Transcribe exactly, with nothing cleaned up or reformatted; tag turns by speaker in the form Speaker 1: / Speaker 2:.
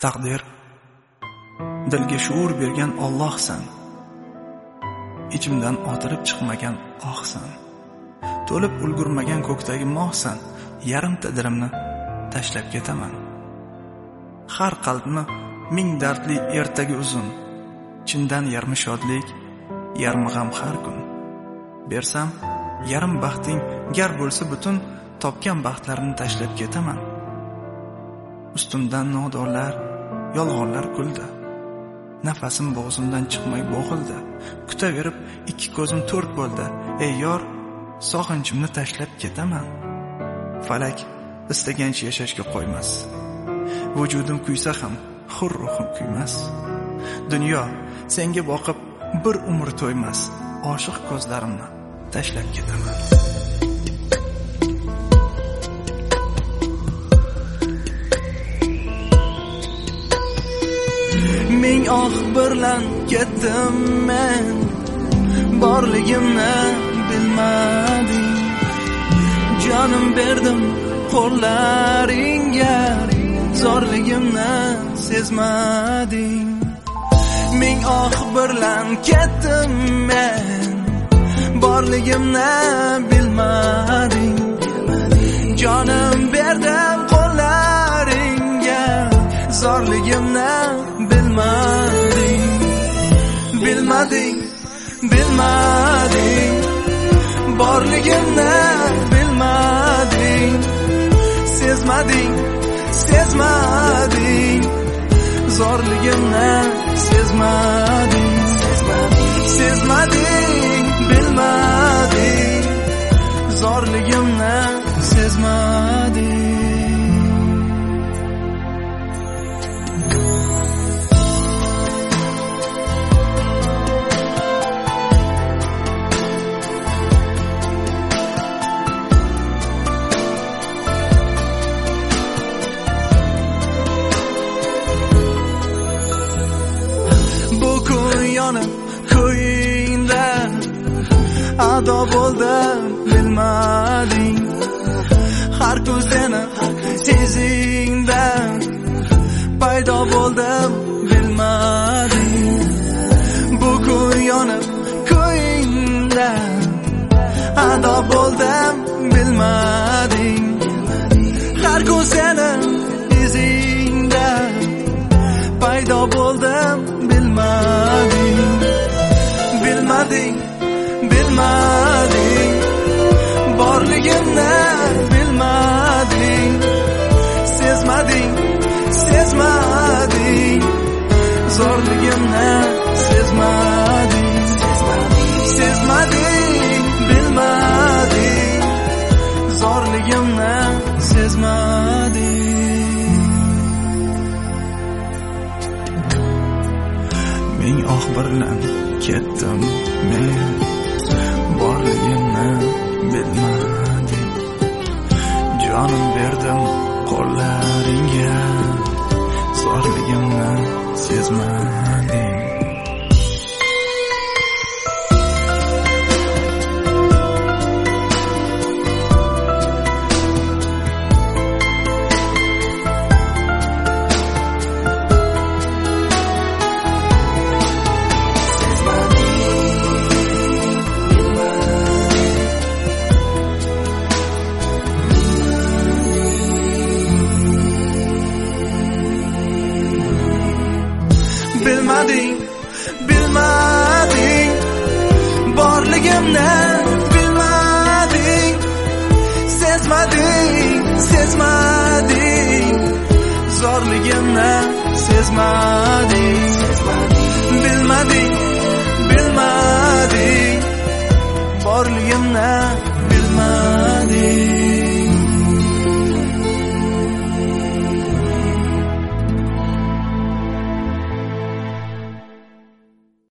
Speaker 1: Taqdir, dilga shuur bergan Allohsan. Ichimdan otilib chiqmagan ohsan. To'lib ulgurmagan ko'kdagi mohsan. Yarimta dilimni tashlab ketaman. Har qalbni ming dardli ertaga uzun. Chindan yarmi shodlik, yarmi g'am har kun. Bersam, yarim baxting gar bo'lsa butun, topgan baxtlarimni tashlab ketaman. Ustimdan nodonlar, yolg'onlar kuldi. Nafasim bo'g'zimdan chiqmay bo'g'ildi. Kutaverib ikki ko'zim to'rt bo'ldi. Ey yor, sog'inchimni tashlab ketaman. Falak istagancha yashashga qo'ymas. Vujudim kuysa ham hur ruhim kuymas. Dunyo senga boqib bir umr to'ymas. Oshiq ko'zlarimni tashlab ketaman. Ming oh bilan ketdim men, borligimni bilmading. Jonim berdim qo'llaringga, zorligimni sezmading. Ming oh bilan ketdim men, borligimni bilmading. Jonim berdim qo'llaringga, zorligimni bilmading. Bilmading, bilmading, borligimni bilmading. Sezmading, sezmading, zorligimni sezmading. Sezmading, bilmading, zorligimni sezmading. Ko'yingda ado bo'ldim bilmading. Har kun seni izingda paydo bo'ldim bilmading. Bu kun yonib ko'yingda ado bo'ldim bilmading. Har kun seni izingda paydo bo'ldim bilmading. Bilmading, bilmading, borligimni bilmading. Sezmading, sezmading, zorligimni sezmading. Sezmading, bilmading, zorligimni sezmading. Ming oh bilan ketdim men, borligimni bilmading. Jonim berdim qo'llaringga, zorligimni sezmading. Bilmading, bilmading, borligimni bilmading. Sezmading, sezmading, zorligimni sezmading. Bilmading, bilmading, borligimni bilmading.